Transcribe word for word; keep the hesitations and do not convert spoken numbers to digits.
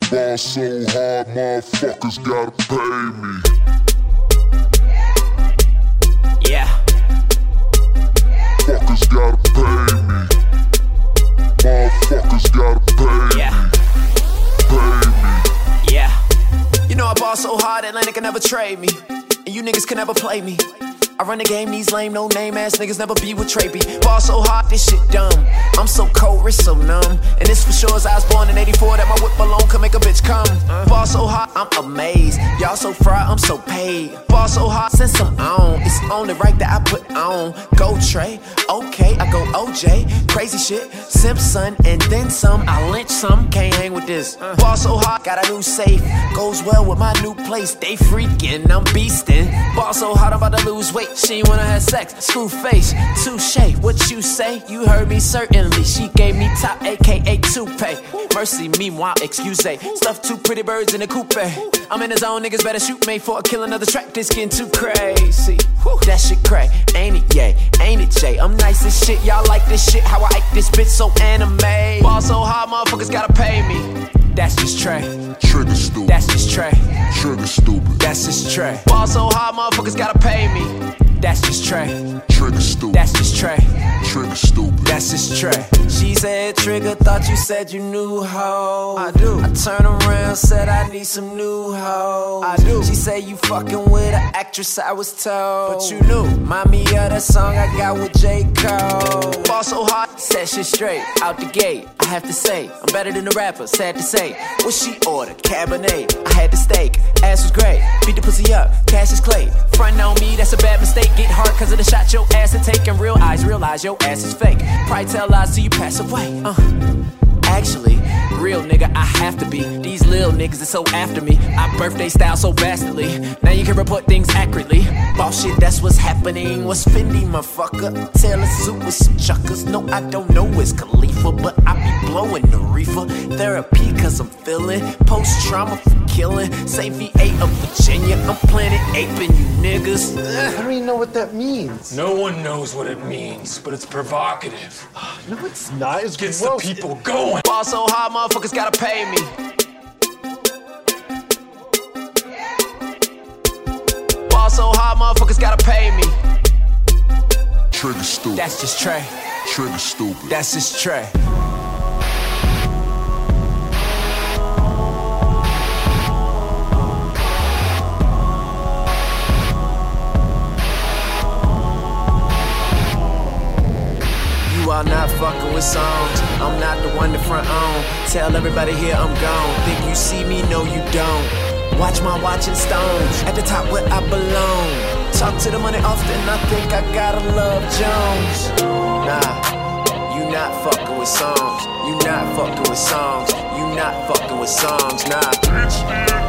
Ball so hard, motherfuckers gotta pay me. Yeah. Fuckers gotta pay me. Motherfuckers gotta pay Yeah. me. Pay me. Yeah. You know I ball so hard, Atlanta can never trade me, and you niggas can never play me. I run the game, these lame, no name ass niggas never be with Trey B. Ball so hard, this shit dumb. I'm so cold, wrist so numb. And this for sure as I was born in eighty-four that my whip alone can make a bitch come. Ball so hot, I'm amazed. Y'all so fried, I'm so paid. Ball so hot since I'm on. It's only right that I put on. Go Trey, okay, I go O J. Crazy shit, Simpson, and then some. I lynch some, can't hang with this. Ball so hot, got a new safe. Goes well with my new place. They freaking, I'm beastin'. Ball so hot, I'm about to lose weight. She ain't wanna have sex, screw face, touche. What you say? You heard me certainly. She gave me top, aka toupee. Mercy, meanwhile, excuse me. Stuffed two pretty birds in a coupe. I'm in the zone, niggas better shoot me for I kill another track. This getting too crazy. That shit cray, ain't it? Yay, ain't it? Jay? I'm nice as shit. Y'all like this shit? How I act this bitch so anime. Ball so hard, motherfuckers gotta pay me. That's just Trey. Trigger stupid. That's just Trey. Trigger stupid. That's just Trey. Ball so hard, motherfuckers gotta pay me. That's just Trey. Trigger stupid. That's just Trey. Trigger stupid. That's just Trey. She said, Trigger, thought you said you knew ho. I do. I turned around, said I need some new ho. I do. She said you fucking with an actress I was told, but you knew. Mommy of that song I got with J. Cole. Ball so hot, set shit straight out the gate. I have to say, I'm better than the rapper, sad to say. What she ordered? Cabernet. I had the steak, ass was great. Beat the pussy up, cash is clay. Front on me, that's a bad mistake. Get hard cause of the shot your ass and taking real eyes. Realize your ass is fake. Probably tell lies till you pass away. Uh. Actually, real nigga, I have to be. These little niggas are so after me. I birthday style so bastardly. Now you can report things accurately. Boss shit, that's what's happening. What's Fendi, motherfucker? Taylor suit with some chuckers. No, I don't know it's Khalifa, but I be blowing the reefer. Therapy cause I'm feeling post-trauma for killing. Say V eight of Virginia, I'm planet aping you niggas. I don't even know what that means. No one knows what it means, but it's provocative. No, it's not. It's Gets gross. the people going. Ball so hard, motherfuckers gotta pay me. Ball so hard, motherfuckers gotta pay me. Trigger stupid. That's just Trey. Trigger stupid. That's just Trey. You are not fucking with songs. I'm not the one to front on. Tell everybody here I'm gone. Think you see me? No, you don't. Watch my watching stones. At the top where I belong. Talk to the money often. I think I gotta love Jones. Nah, you not fucking with songs. You not fucking with songs. You not fucking with songs. Nah.